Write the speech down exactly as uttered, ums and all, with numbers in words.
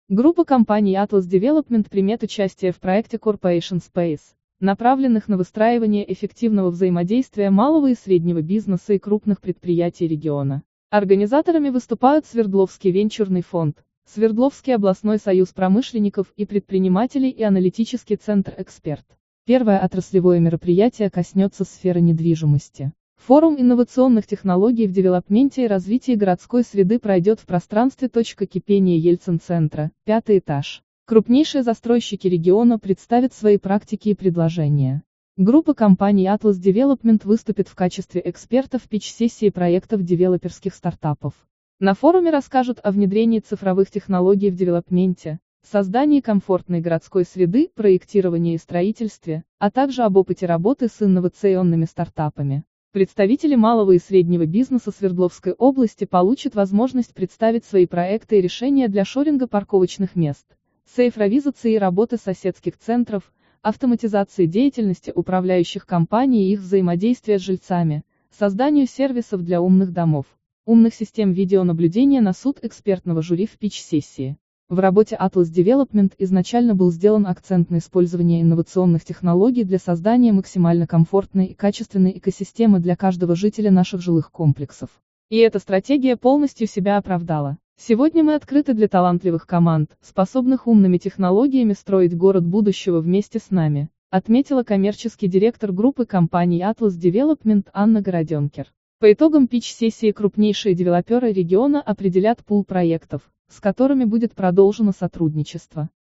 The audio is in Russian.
Группа компаний Atlas Development примет участие в проекте Corporation Space, направленных на выстраивание эффективного взаимодействия малого и среднего бизнеса и крупных предприятий региона. Организаторами выступают Свердловский венчурный фонд, Свердловский областной союз промышленников и предпринимателей и аналитический центр «Эксперт». Первое отраслевое мероприятие коснется сферы недвижимости. Форум инновационных технологий в девелопменте и развитии городской среды пройдет в пространстве «Точка кипения» Ельцин-центра, пятый этаж. Крупнейшие застройщики региона представят свои практики и предложения. Группа компаний Atlas Development выступит в качестве эксперта в питч-сессии проектов девелоперских стартапов. На форуме расскажут о внедрении цифровых технологий в девелопменте, создании комфортной городской среды, проектировании и строительстве, а также об опыте работы с инновационными стартапами. Представители малого и среднего бизнеса Свердловской области получат возможность представить свои проекты и решения для шоринга парковочных мест, цифровизации и работы соседских центров, автоматизации деятельности управляющих компаний и их взаимодействия с жильцами, созданию сервисов для умных домов, умных систем видеонаблюдения на суд экспертного жюри в питч-сессии. В работе Atlas Development изначально был сделан акцент на использование инновационных технологий для создания максимально комфортной и качественной экосистемы для каждого жителя наших жилых комплексов. И эта стратегия полностью себя оправдала. Сегодня мы открыты для талантливых команд, способных умными технологиями строить город будущего вместе с нами, отметила коммерческий директор группы компаний Atlas Development Анна Городенкер. По итогам питч-сессии крупнейшие девелоперы региона определят пул проектов, с которыми будет продолжено сотрудничество.